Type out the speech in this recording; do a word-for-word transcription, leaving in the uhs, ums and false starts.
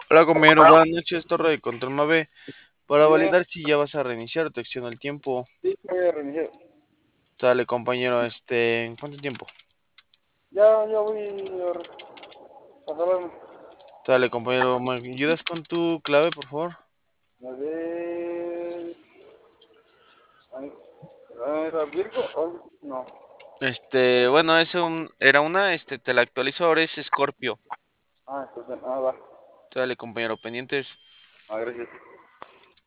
Hola compañero, buenas noches, Torre de Control Mave. Para Dime, validar si ya vas a reiniciar, te acciono el tiempo. sí, voy a reiniciar. Sale compañero, este, ¿en cuánto tiempo? Ya, ya voy a acabarme. Sale compañero, ¿me ayudas con tu clave, por favor? A ver. Ay, ¿era Virgo? Ay, no. Este, bueno, es un, era una, este, te la actualizo, ahora es Scorpio. Ah, pues, ah, va. Sale compañero, pendientes. Ah, gracias.